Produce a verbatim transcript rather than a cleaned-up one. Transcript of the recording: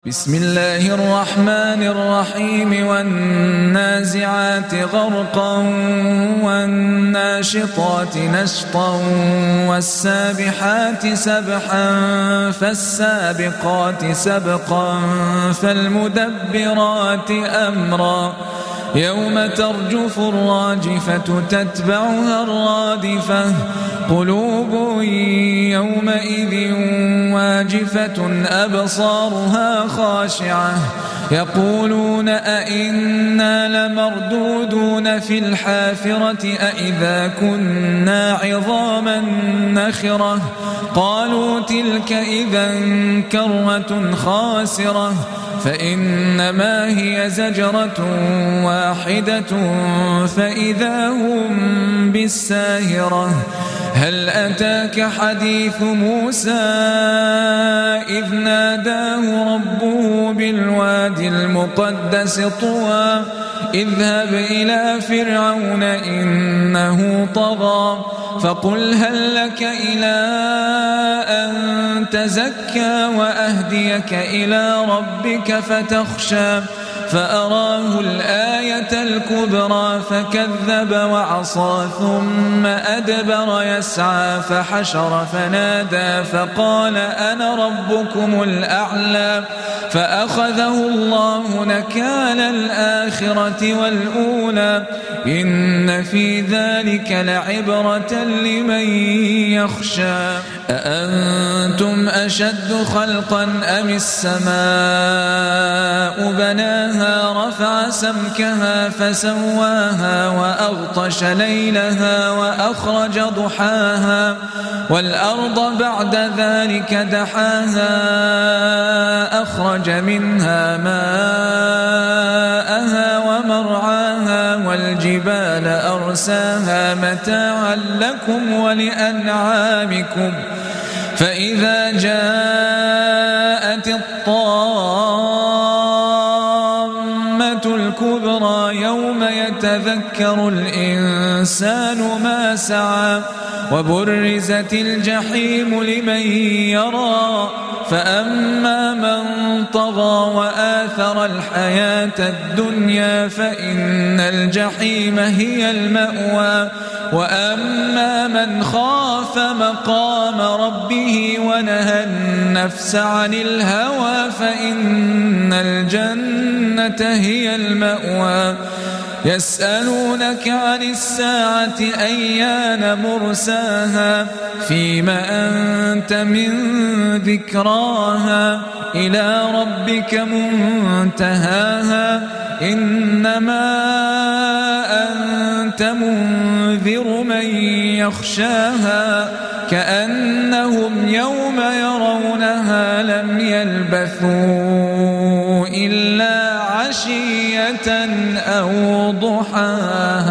بسم الله الرحمن الرحيم والنازعات غرقا والناشطات نشطا والسابحات سبحا فالسابقات سبقا فالمدبرات أمرا يوم ترجف الراجفة تتبعها الرادفة قلوب يومئذ واجفة أبصارها خاشعة يقولون أئنا لمردودون في الحافرة أئذا كنا عظاما نخرة قالوا تلك إذا كرة خاسرة فإنما هي زجرة واحدة فإذا هم بالساهرة هل أتاك حديث موسى إذ ناداه ربه بالوادي المقدس طوى اذهب إلى فرعون إنه طغى فقل هل لك إلى أن تزكى وأهديك إلى ربك فتخشى فأراه الآية الكبرى فكذب وعصى ثم أدبر يسعى فحشر فنادى فقال أنا ربكم الأعلى فأخذه الله نكال الآخرة والأولى إن في ذلك لعبرة لمن يخشى أأنتم أشد خلقا أم السماء بناها رفع سمكها فسواها وأغطش ليلها وأخرج ضحاها والأرض بعد ذلك دحاها أخرج منها ماءها ومرعاها والجبال أرساها متاعا لكم ولأنعامكم فإذا جاءت الطامة الكبرى يوم يتذكر الإنسان ما سعى وبرزت الجحيم لمن يرى فأما من طغى وآثر الحياة الدنيا فإن الجحيم هي المأوى وأما من خاف مقام ربه ونهى النفس عن الهوى فإن الجنة هي المأوى يسألونك عن الساعة أيان مرساها فيما أنت من ذكراها إلى ربك منتهاها إنما أنت منذر من يخشاها كأنهم يوم يرونها لم يلبثوا إلا عشية أو ضحاها.